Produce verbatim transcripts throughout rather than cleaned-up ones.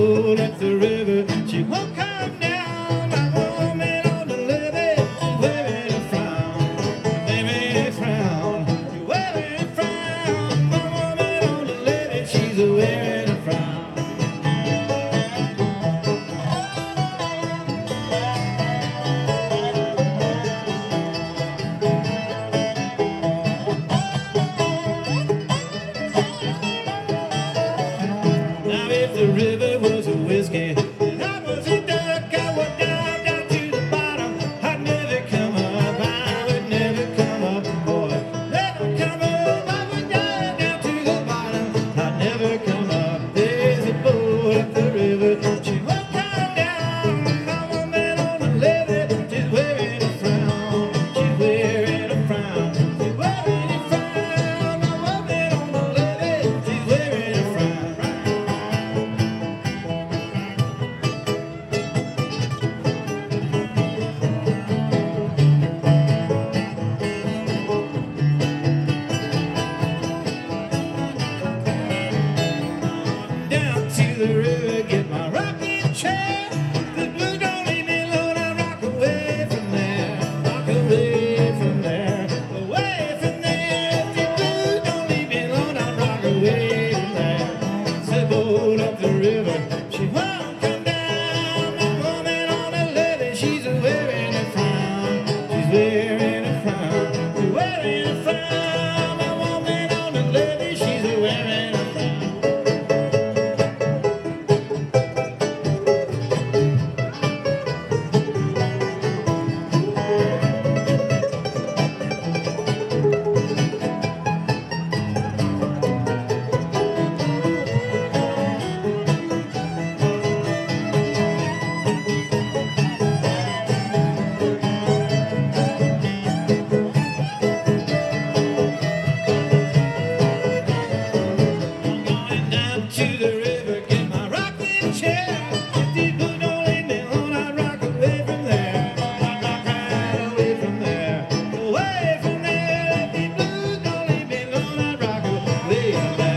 boat up the river. She won't come down. My woman on the levee, waving a frown, waving a frown, waving a frown. My woman on the levee, she's a wearing a frown. Now if the river was a whiskey and I was a duck, I would dive down to the bottom. I'd never come up, I would never come up, boy, never come up. I would dive down to the bottom, I'd never come up. There's a boat up the river, she won't come down. My woman on the levee, she's wearing a frown, she's wearing a frown, she's wearing a frown. My woman on the levee, she's wearing a frown. Down to the river, get my rocking chair. The blues don't leave me alone, I rock away from there, rock away from there, away from there. The blues don't leave me alone, I rock away from there. It's a boat up the river, she won't come down. My woman on the levee, she's wearing a frown, she's wearing a frown, she's wearing a frown. My woman on the levee, she's wearing a frown. Going down to the river, get my rocking chair. If these blues don't leave me alone, I rock away from there, I rock right away from there, away from there. If these blues don't leave me alone, I rock away from there.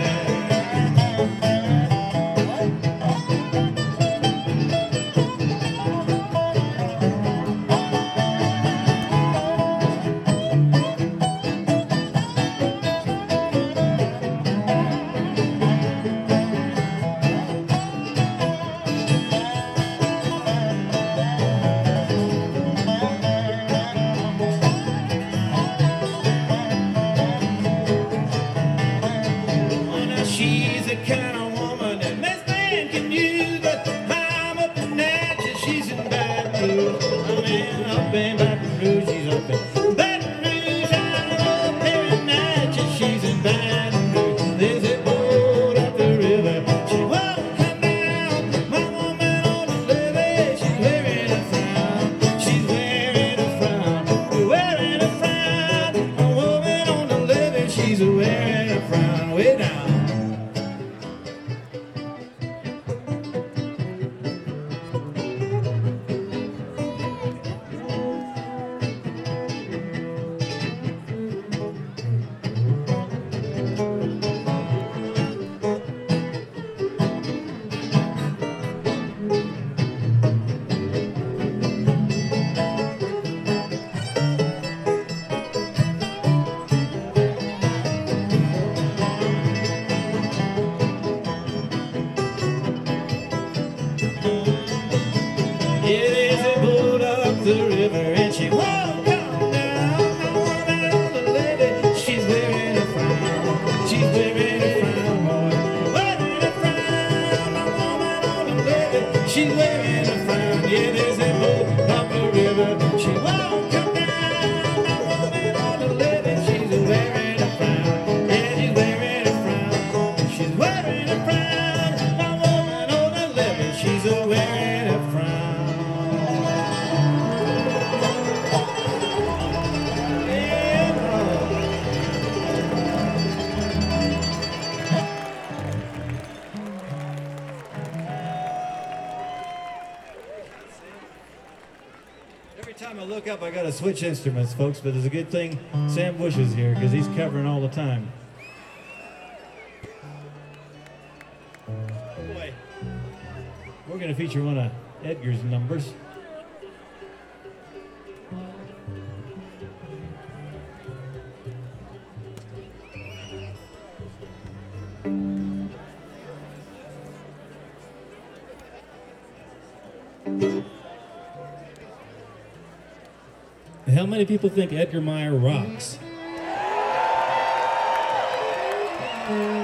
Oh, now she's the kind of woman that most men can use, but I'm up in Natchez, she's in Baton Rouge. I'm in up in Baton Rouge, she's up in Baton Rouge. I'm up here in Natchez, she's in Baton Rouge. There's a boat up the river, she won't come down. My woman on the levee, she's wearing a frown, she's wearing a frown, wearing a frown. My woman on the levee, she's wearing a frown way down. Yeah, there's a boat up the river and she won't come down. My woman on the levee, she's wearing a frown, she's wearing a frown, boy, wearing a frown. My woman on the levee, she's wearing a frown. Yeah, there's a boat up the river, she won't come down. My woman on the levee, she's wearing a frown. Yeah, she's wearing a frown, she's wearing a frown. My woman on the levee, she's wearing a frown. Every time I look up, I gotta switch instruments, folks, but it's a good thing Sam Bush is here, because he's covering all the time. Oh boy. We're going to feature one of Edgar's numbers. How many people think Edgar Meyer rocks?